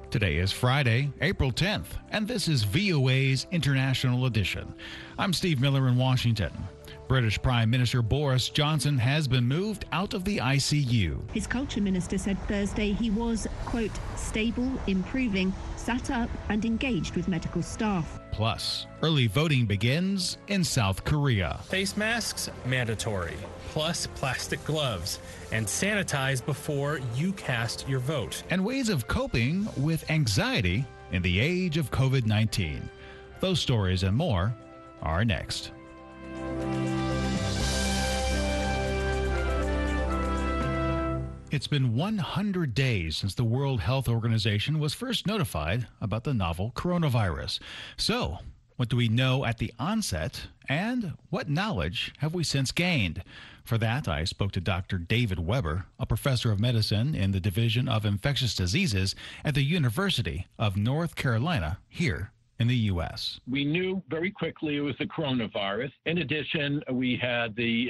Today is Friday, April 10th, and this is VOA's International Edition. I'm Steve Miller in Washington. British Prime Minister Boris Johnson has been moved out of the ICU. His culture minister said Thursday he was, quote, stable, improving, sat up and engaged with medical staff. Plus, early voting begins in South Korea. Face masks, mandatory, plus plastic gloves, and sanitize before you cast your vote. And ways of coping with anxiety in the age of COVID-19. Those stories and more are next. It's been 100 days since the World Health Organization was first notified about the novel coronavirus. So, what do we know at the onset, and what knowledge have we since gained? For that, I spoke to Dr. David Weber, a professor of medicine in the Division of Infectious Diseases at the University of North Carolina here in the U.S. We knew very quickly it was the coronavirus. In addition, we had the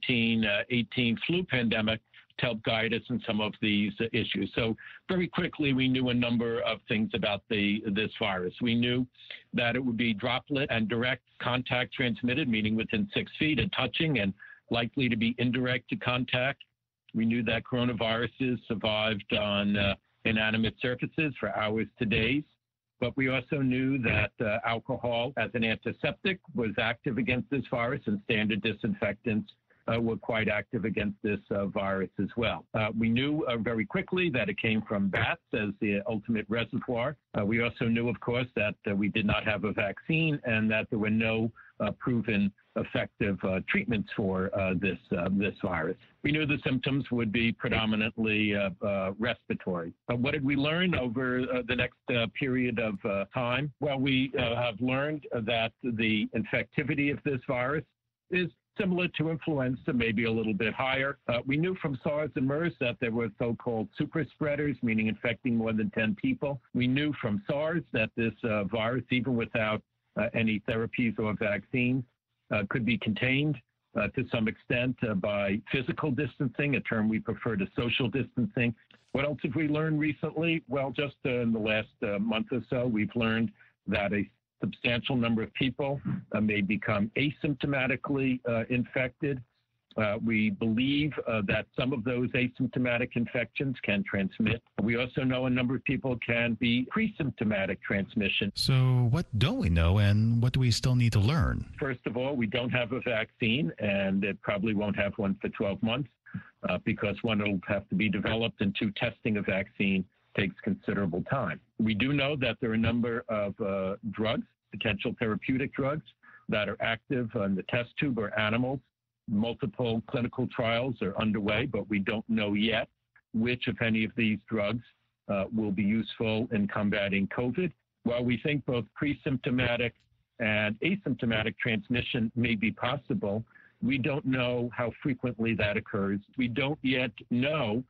1918 flu pandemic to help guide us in some of these issues. So very quickly, we knew a number of things about this virus. We knew that it would be droplet and direct contact transmitted, meaning within 6 feet and touching, and likely to be indirect to contact. We knew that coronaviruses survived on inanimate surfaces for hours to days. But we also knew that alcohol as an antiseptic was active against this virus, and standard disinfectants were quite active against this virus as well. We knew very quickly that it came from bats as the ultimate reservoir. We also knew, of course, that we did not have a vaccine and that there were no proven effective treatments for this virus. We knew the symptoms would be predominantly respiratory. What did we learn over the next period of time? Well, we have learned that the infectivity of this virus is similar to influenza, maybe a little bit higher. We knew from SARS and MERS that there were so-called super spreaders, meaning infecting more than 10 people. We knew from SARS that this virus, even without any therapies or vaccines, could be contained to some extent by physical distancing, a term we prefer to social distancing. What else have we learned recently? Well, just in the last month or so, we've learned that a substantial number of people may become asymptomatically infected. We believe that some of those asymptomatic infections can transmit. We also know a number of people can be pre-symptomatic transmission. So what don't we know, and what do we still need to learn? First of all, we don't have a vaccine, and it probably won't have one for 12 months because one will have to be developed, and two, testing a vaccine takes considerable time. We do know that there are a number of drugs, potential therapeutic drugs, that are active on the test tube or animals. Multiple clinical trials are underway, but we don't know yet which, if any, of these drugs will be useful in combating COVID. While we think both pre-symptomatic and asymptomatic transmission may be possible, we don't know how frequently that occurs. We don't yet know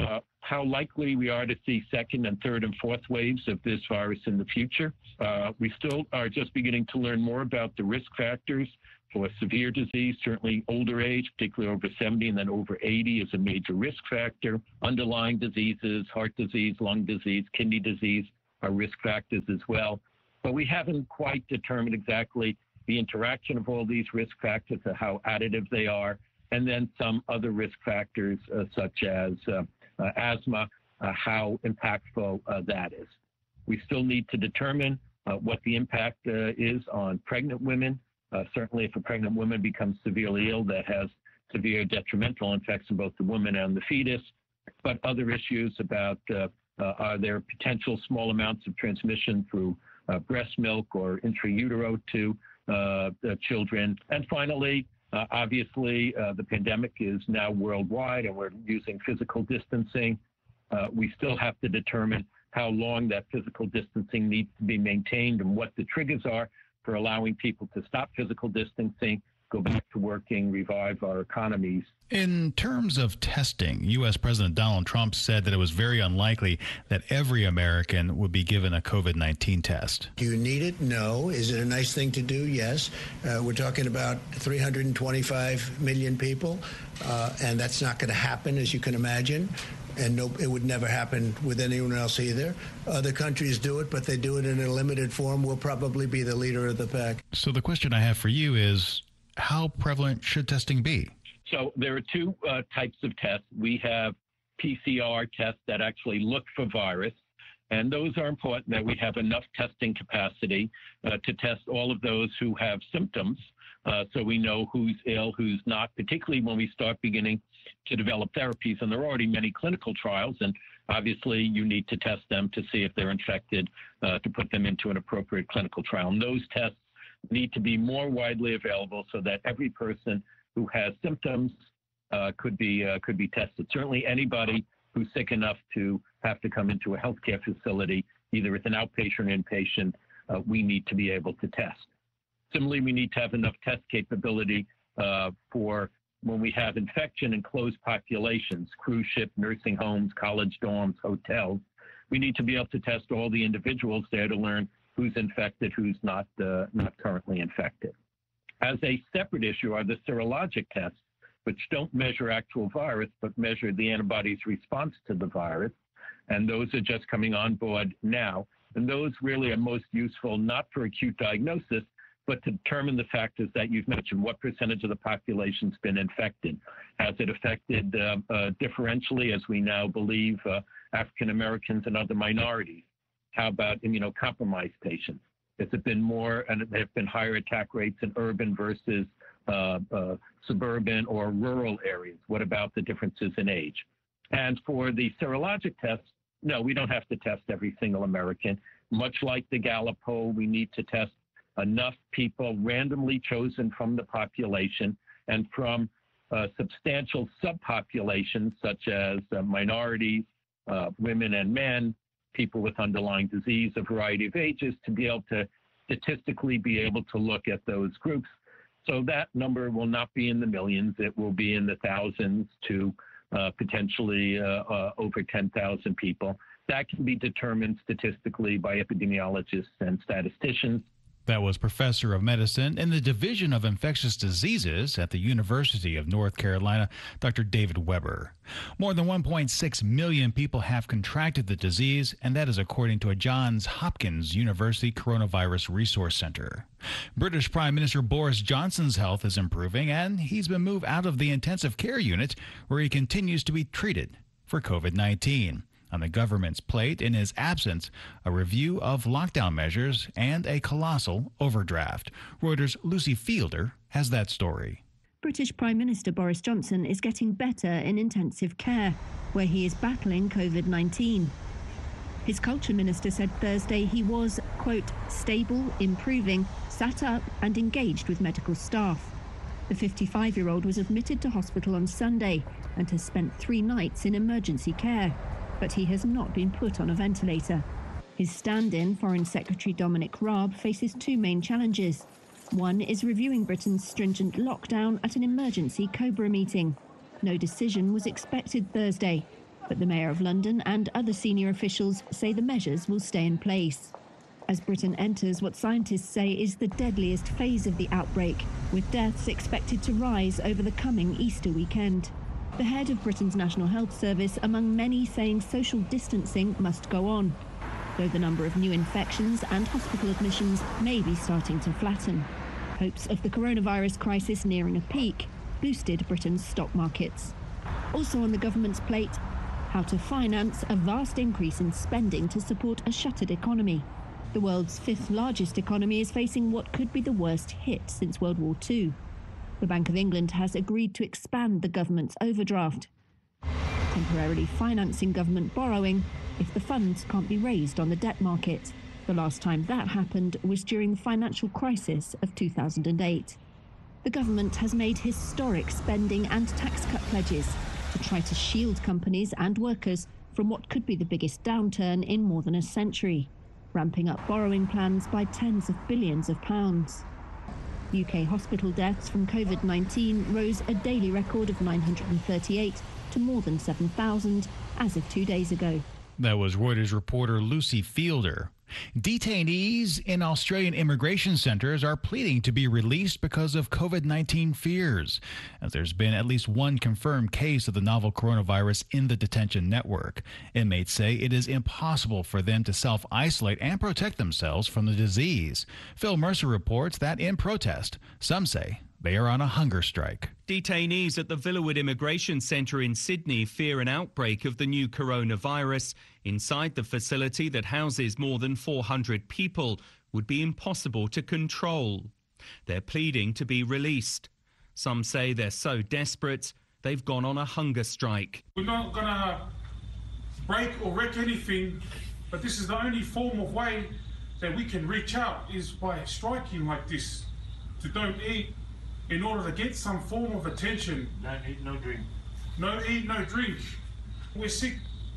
how likely we are to see second and third and fourth waves of this virus in the future. We still are just beginning to learn more about the risk factors for severe disease. Certainly older age, particularly over 70 and then over 80, is a major risk factor. Underlying diseases, heart disease, lung disease, kidney disease are risk factors as well. But we haven't quite determined exactly the interaction of all these risk factors and how additive they are, and then some other risk factors such as asthma, how impactful that is. We still need to determine what the impact is on pregnant women. Certainly, if a pregnant woman becomes severely ill, that has severe detrimental effects on both the woman and the fetus. But other issues about are there potential small amounts of transmission through breast milk or intrautero to the children. And finally, obviously, the pandemic is now worldwide, and we're using physical distancing. We still have to determine how long that physical distancing needs to be maintained and what the triggers are for allowing people to stop physical distancing go back to working, revive our economies. In terms of testing, U.S. President Donald Trump said that it was very unlikely that every American would be given a COVID-19 test. Do you need it? No. Is it a nice thing to do? Yes. We're talking about 325 million people, and that's not going to happen, as you can imagine. And no, it would never happen with anyone else either. Other countries do it, but they do it in a limited form. We'll probably be the leader of the pack. So the question I have for you is, how prevalent should testing be? So there are two types of tests. We have PCR tests that actually look for virus, and those are important that we have enough testing capacity to test all of those who have symptoms, so we know who's ill, who's not, particularly when we start beginning to develop therapies. And there are already many clinical trials, and obviously you need to test them to see if they're infected to put them into an appropriate clinical trial. And those tests need to be more widely available so that every person who has symptoms could be tested. Certainly anybody who's sick enough to have to come into a healthcare facility, either as an outpatient or inpatient, we need to be able to test. Similarly, we need to have enough test capability for when we have infection in closed populations, cruise ship, nursing homes, college dorms, hotels. We need to be able to test all the individuals there to learn who's infected, who's not currently infected. As a separate issue are the serologic tests, which don't measure actual virus, but measure the antibody's response to the virus. And those are just coming on board now. And those really are most useful, not for acute diagnosis, but to determine the factors that you've mentioned. What percentage of the population's been infected? Has it affected differentially, as we now believe, African Americans and other minorities? How about immunocompromised patients? Has it been more, and there have been higher attack rates in urban versus suburban or rural areas? What about the differences in age? And for the serologic tests, no, we don't have to test every single American. Much like the Gallup poll, we need to test enough people randomly chosen from the population and from substantial subpopulations such as minorities, women and men, people with underlying disease, a variety of ages, to be able to statistically be able to look at those groups. So that number will not be in the millions. It will be in the thousands to potentially over 10,000 people. That can be determined statistically by epidemiologists and statisticians. That was Professor of Medicine in the Division of Infectious Diseases at the University of North Carolina, Dr. David Weber. More than 1.6 million people have contracted the disease, and that is according to a Johns Hopkins University Coronavirus Resource Center. British Prime Minister Boris Johnson's health is improving, and he's been moved out of the intensive care unit where he continues to be treated for COVID-19. On the government's plate, in his absence, a review of lockdown measures and a colossal overdraft. Reuters' Lucy Fielder has that story. British Prime Minister Boris Johnson is getting better in intensive care, where he is battling COVID-19. His culture minister said Thursday he was, quote, stable, improving, sat up and engaged with medical staff. The 55-year-old was admitted to hospital on Sunday and has spent 3 nights in emergency care. But he has not been put on a ventilator. His stand-in, Foreign Secretary Dominic Raab, faces 2 main challenges. One is reviewing Britain's stringent lockdown at an emergency COBRA meeting. No decision was expected Thursday, but the Mayor of London and other senior officials say the measures will stay in place. As Britain enters what scientists say is the deadliest phase of the outbreak, with deaths expected to rise over the coming Easter weekend. The head of Britain's National Health Service, among many, saying social distancing must go on, though the number of new infections and hospital admissions may be starting to flatten. Hopes of the coronavirus crisis nearing a peak boosted Britain's stock markets. Also on the government's plate, how to finance a vast increase in spending to support a shuttered economy. The world's 5th largest economy is facing what could be the worst hit since World War II. The Bank of England has agreed to expand the government's overdraft, temporarily financing government borrowing if the funds can't be raised on the debt market. The last time that happened was during the financial crisis of 2008. The government has made historic spending and tax cut pledges to try to shield companies and workers from what could be the biggest downturn in more than a century, ramping up borrowing plans by tens of billions of pounds. UK hospital deaths from COVID-19 rose a daily record of 938 to more than 7,000 as of 2 days ago. That was Reuters reporter Lucy Fielder. Detainees in Australian immigration centers are pleading to be released because of COVID-19 fears, as there's been at least one confirmed case of the novel coronavirus in the detention network. Inmates say it is impossible for them to self-isolate and protect themselves from the disease. Phil Mercer reports that in protest, some say they are on a hunger strike. Detainees at the Villawood Immigration Centre in Sydney fear an outbreak of the new coronavirus inside the facility that houses more than 400 people would be impossible to control. They're pleading to be released. Some say they're so desperate they've gone on a hunger strike. We're not going to break or wreck anything, but this is the only form of way that we can reach out is by striking like this, to don't eat, in order to get some form of attention. No eat, no drink. No eat, no drink. We're sick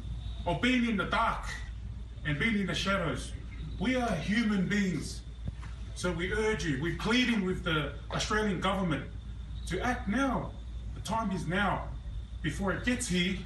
of being in the dark and being in the shadows. We are human beings. So we urge you, we're pleading with the Australian government to act now. The time is now, before it gets here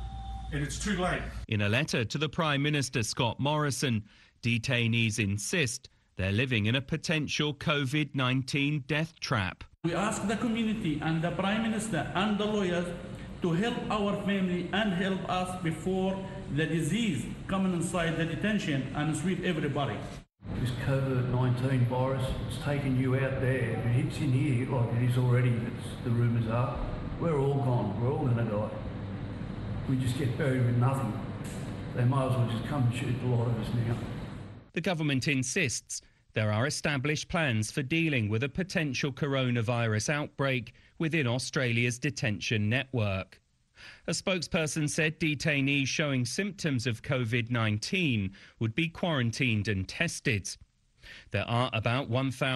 and it's too late. In a letter to the Prime Minister Scott Morrison, detainees insist they're living in a potential COVID-19 death trap. We ask the community and the Prime Minister and the lawyers to help our family and help us before the disease coming inside the detention and sweep everybody. This COVID-19 virus, it's taken you out there. If it hits in here like it is already, the rumours are, we're all gone. We're all going to die. We just get buried with nothing. They might as well just come and shoot the lot of us now. The government insists there are established plans for dealing with a potential coronavirus outbreak within Australia's detention network. A spokesperson said detainees showing symptoms of COVID-19 would be quarantined and tested. There are about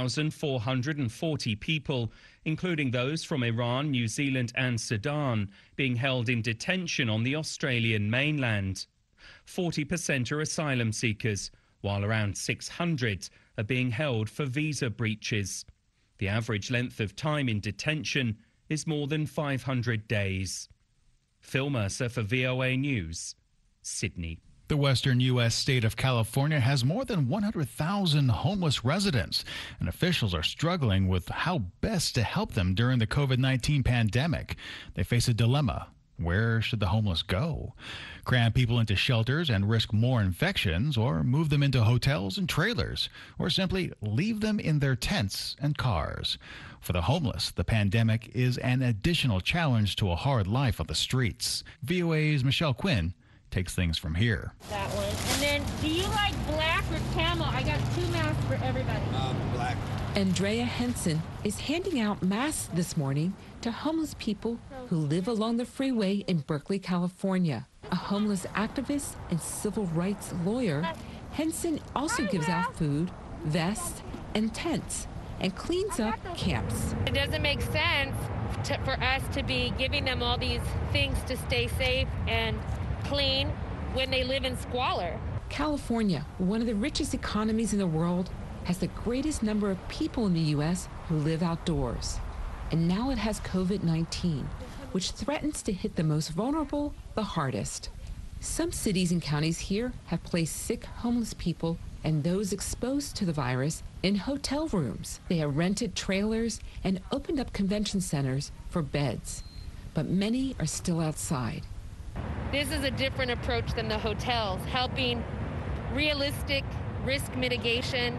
1,440 people, including those from Iran, New Zealand and Sudan, being held in detention on the Australian mainland. 40% are asylum seekers, while around 600 are being held for visa breaches. The average length of time in detention is more than 500 days. Phil Mercer for VOA News, Sydney. The western U.S. state of California has more than 100,000 homeless residents, and officials are struggling with how best to help them during the COVID-19 pandemic. They face a dilemma. Where should the homeless go? Cram people into shelters and risk more infections, or move them into hotels and trailers, or simply leave them in their tents and cars? For the homeless, the pandemic is an additional challenge to a hard life on the streets. VOA's Michelle Quinn takes things from here. That one. And then, do you like black or camel? I got 2 masks for everybody. Black. Andrea Henson is handing out masks this morning to homeless people who live along the freeway in Berkeley, California. A homeless activist and civil rights lawyer, Henson also gives out food, vests, and tents, and cleans up camps. It doesn't make sense for us to be giving them all these things to stay safe and clean when they live in squalor. California, one of the richest economies in the world, has the greatest number of people in the U.S. who live outdoors. And now it has COVID-19, which threatens to hit the most vulnerable the hardest. Some cities and counties here have placed sick homeless people and those exposed to the virus in hotel rooms. They have rented trailers and opened up convention centers for beds, but many are still outside. This is a different approach than the hotels, helping realistic risk mitigation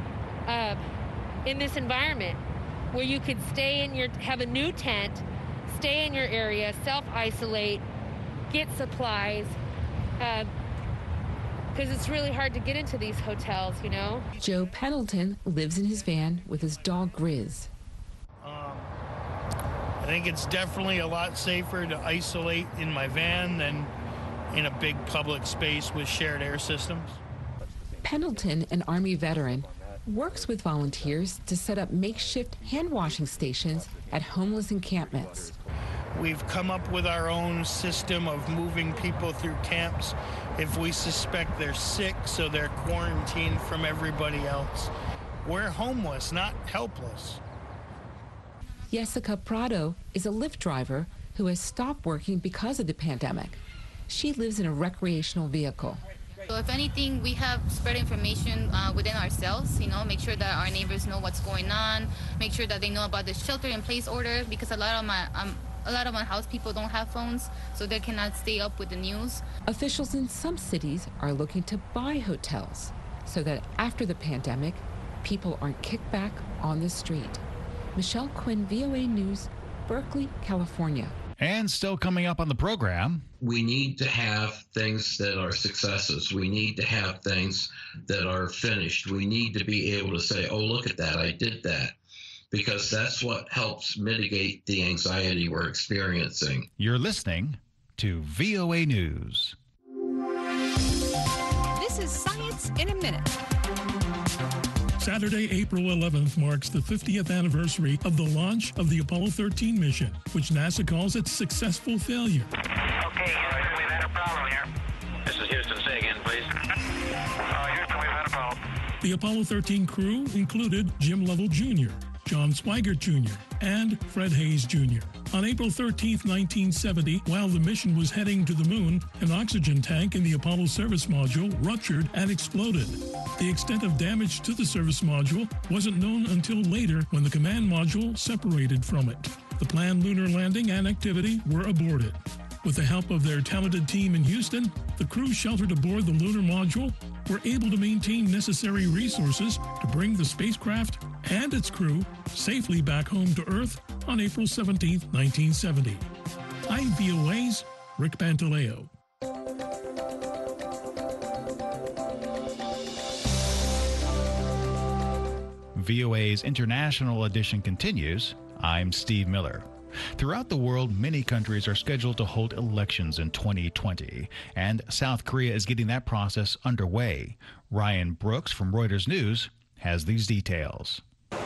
in this environment where you could have a new tent, stay in your area, self-isolate, get supplies, because it's really hard to get into these hotels, you know? Joe Pendleton lives in his van with his dog Grizz. I think it's definitely a lot safer to isolate in my van than in a big public space with shared air systems. Pendleton, an Army veteran, works with volunteers to set up makeshift hand-washing stations at homeless encampments. We've come up with our own system of moving people through camps if we suspect they're sick, so they're quarantined from everybody else. We're homeless, not helpless. Jessica Prado is a Lyft driver who has stopped working because of the pandemic. She lives in a recreational vehicle. So if anything, we have spread information within ourselves, make sure that our neighbors know what's going on, make sure that they know about the shelter-in-place order, because a lot of my house people don't have phones, so they cannot stay up with the news. Officials in some cities are looking to buy hotels so that after the pandemic, people aren't kicked back on the street. Michelle Quinn, VOA News, Berkeley, California. And still coming up on the program. We need to have things that are successes. We need to have things that are finished. We need to be able to say, oh, look at that, I did that. Because that's what helps mitigate the anxiety we're experiencing. You're listening to VOA News. This is Science in a Minute. Saturday, April 11th marks the 50th anniversary of the launch of the Apollo 13 mission, which NASA calls its successful failure. Okay, Houston, we've had a problem here. This is Houston. Say again, please. Houston, we've had a problem. The Apollo 13 crew included Jim Lovell Jr., John Swigert Jr., and Fred Hayes Jr. On April 13, 1970, while the mission was heading to the moon, an oxygen tank in the Apollo service module ruptured and exploded. The extent of damage to the service module wasn't known until later when the command module separated from it. The planned lunar landing and activity were aborted. With the help of their talented team in Houston, the crew sheltered aboard the lunar module were able to maintain necessary resources to bring the spacecraft and its crew safely back home to Earth on April 17, 1970. I'm VOA's Rick Pantaleo. VOA's International Edition continues. I'm Steve Miller. Throughout the world, many countries are scheduled to hold elections in 2020, and South Korea is getting that process underway. Ryan Brooks from Reuters News has these details.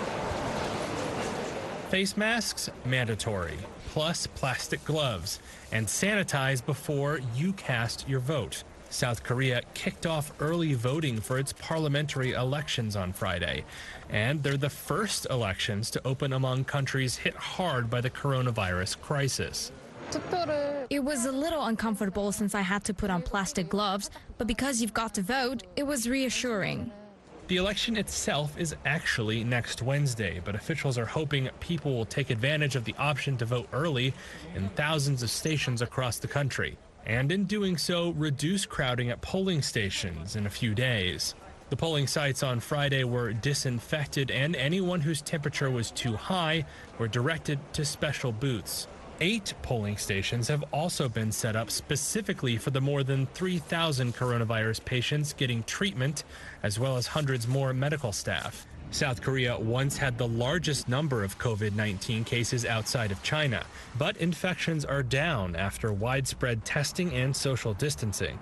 Face masks mandatory, plus plastic gloves, and sanitize before you cast your vote. South Korea kicked off early voting for its parliamentary elections on Friday, and they're the first elections to open among countries hit hard by the coronavirus crisis. It was a little uncomfortable since I had to put on plastic gloves, but because you've got to vote, it was reassuring. The election itself is actually next Wednesday, but officials are hoping people will take advantage of the option to vote early in thousands of stations across the country, and in doing so, reduce crowding at polling stations in a few days. The polling sites on Friday were disinfected, and anyone whose temperature was too high were directed to special booths. 8 polling stations have also been set up specifically for the more than 3,000 coronavirus patients getting treatment, as well as hundreds more medical staff. South Korea once had the largest number of COVID-19 cases outside of China, but infections are down after widespread testing and social distancing.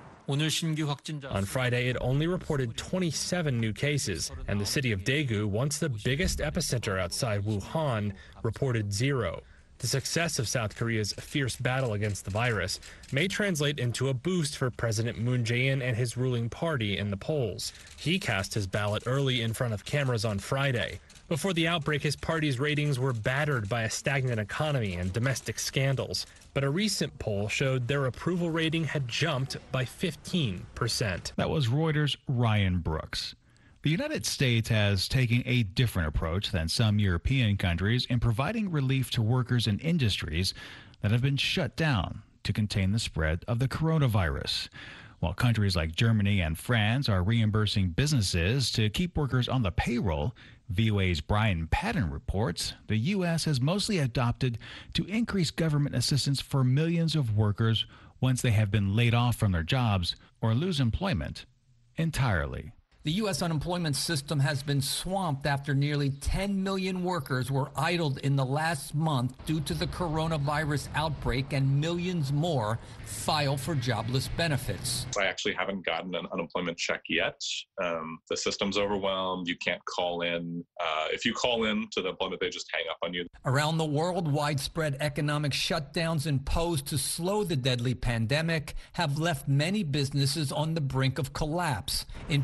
On Friday, it only reported 27 new cases, and the city of Daegu, once the biggest epicenter outside Wuhan, reported 0. The success of South Korea's fierce battle against the virus may translate into a boost for President Moon Jae-in and his ruling party in the polls. He cast his ballot early in front of cameras on Friday. Before the outbreak, his party's ratings were battered by a stagnant economy and domestic scandals. But a recent poll showed their approval rating had jumped by 15%. That was Reuters' Ryan Brooks. The United States has taken a different approach than some European countries in providing relief to workers in industries that have been shut down to contain the spread of the coronavirus. While countries like Germany and France are reimbursing businesses to keep workers on the payroll, VOA's Brian Patton reports the U.S. has mostly adopted to increase government assistance for millions of workers once they have been laid off from their jobs or lose employment entirely. The U.S. unemployment system has been swamped after nearly 10 million workers were idled in the last month due to the coronavirus outbreak, and millions more file for jobless benefits. I actually haven't gotten an unemployment check yet. The system's overwhelmed. You can't call in. If you call in to the employment, they just hang up on you. Around the world, widespread economic shutdowns imposed to slow the deadly pandemic have left many businesses on the brink of collapse. In parts of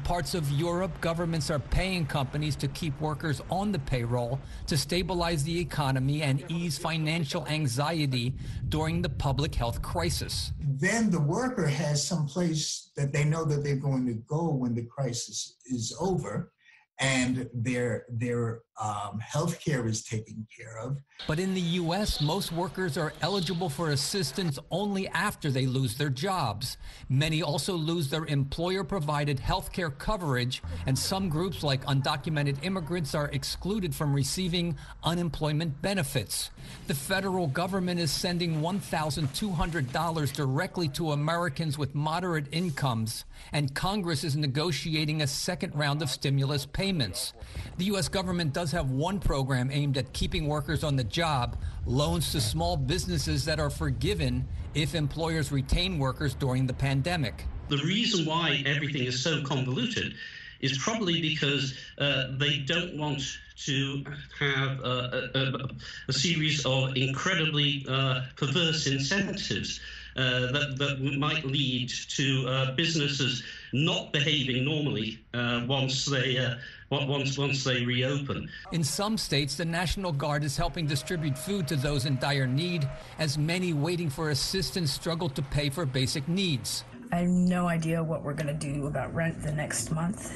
of Europe, governments are paying companies to keep workers on the payroll to stabilize the economy and ease financial anxiety during the public health crisis. Then the worker has some place that they know that they're going to go when the crisis is over, and their health care is taken care of. But in the U.S., most workers are eligible for assistance only after they lose their jobs. Many also lose their employer-provided health care coverage, and some groups like undocumented immigrants are excluded from receiving unemployment benefits. The federal government is sending $1,200 directly to Americans with moderate incomes, and Congress is negotiating a second round of stimulus payments. The U.S. government does have one program aimed at keeping workers on the job, loans to small businesses that are forgiven if employers retain workers during the pandemic. The reason why everything is so convoluted is probably because they don't want to have a series of incredibly perverse incentives that might lead to businesses not behaving normally once they reopen. In some states, the National Guard is helping distribute food to those in dire need, as many waiting for assistance struggle to pay for basic needs. I have no idea what we're going to do about rent the next month,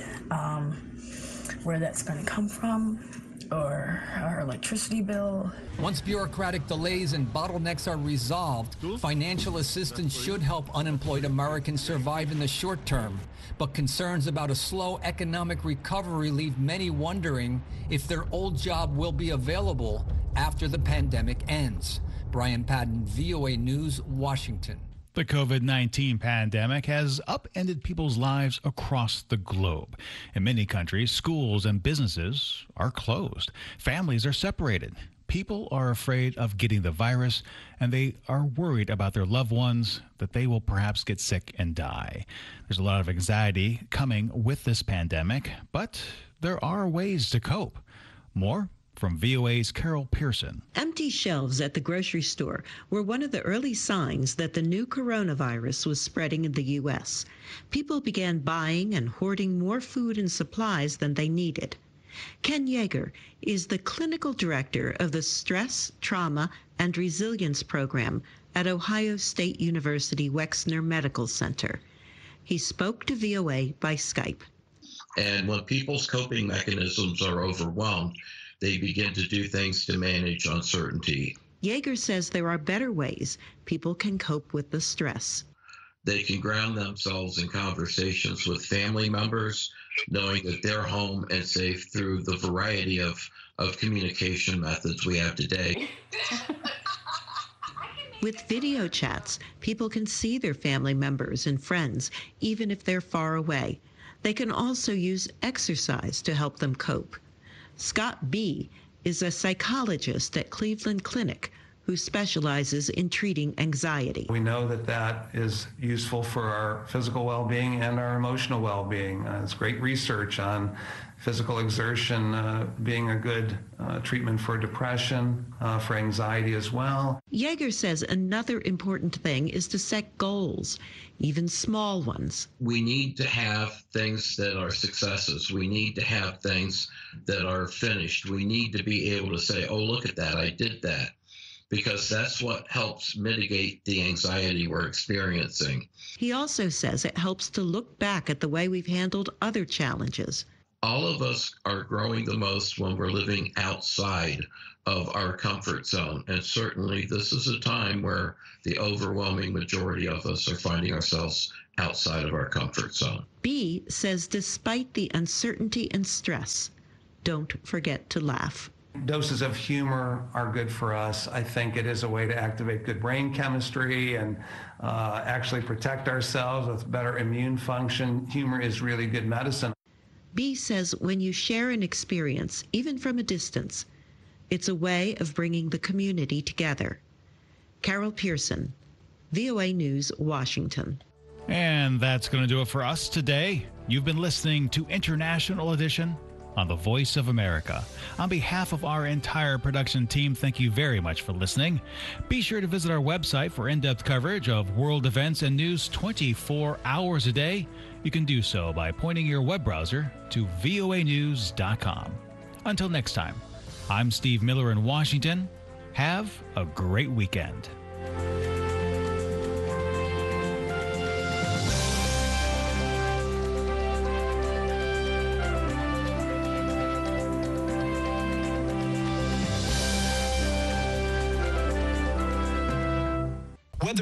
where that's going to come from, or our electricity bill. Once bureaucratic delays and bottlenecks are resolved, financial assistance should help unemployed Americans survive in the short term. But concerns about a slow economic recovery leave many wondering if their old job will be available after the pandemic ends. Brian Padden, VOA News, Washington. The COVID-19 pandemic has upended people's lives across the globe. In many countries, schools and businesses are closed. Families are separated. People are afraid of getting the virus, and they are worried about their loved ones, that they will perhaps get sick and die. There's a lot of anxiety coming with this pandemic, but there are ways to cope. More from VOA's Carol Pearson. Empty shelves at the grocery store were one of the early signs that the new coronavirus was spreading in the U.S. People began buying and hoarding more food and supplies than they needed. Ken Yeager is the clinical director of the Stress, Trauma, and Resilience Program at Ohio State University Wexner Medical Center. He spoke to VOA by Skype. And when people's coping mechanisms are overwhelmed, they begin to do things to manage uncertainty. Yeager says there are better ways people can cope with the stress. They can ground themselves in conversations with family members, knowing that they're home and safe through the variety of communication methods we have today. With video chats, people can see their family members and friends, even if they're far away. They can also use exercise to help them cope. Scott B. is a psychologist at Cleveland Clinic who specializes in treating anxiety. We know that that is useful for our physical well-being and our emotional well-being. There's great research on physical exertion being a good treatment for depression, for anxiety as well. Yeager says another important thing is to set goals, even small ones. We need to have things that are successes. We need to have things that are finished. We need to be able to say, oh, look at that, I did that. Because that's what helps mitigate the anxiety we're experiencing. He also says it helps to look back at the way we've handled other challenges. All of us are growing the most when we're living outside of our comfort zone. And certainly this is a time where the overwhelming majority of us are finding ourselves outside of our comfort zone. B says despite the uncertainty and stress, don't forget to laugh. Doses of humor are good for us. I think it is a way to activate good brain chemistry and actually protect ourselves with better immune function. Humor is really good medicine. B says when you share an experience, even from a distance, it's a way of bringing the community together. Carol Pearson, VOA News, Washington. And that's going to do it for us today. You've been listening to International Edition on the Voice of America. On behalf of our entire production team, thank you very much for listening. Be sure to visit our website for in-depth coverage of world events and news 24 hours a day. You can do so by pointing your web browser to voanews.com. Until next time, I'm Steve Miller in Washington. Have a great weekend.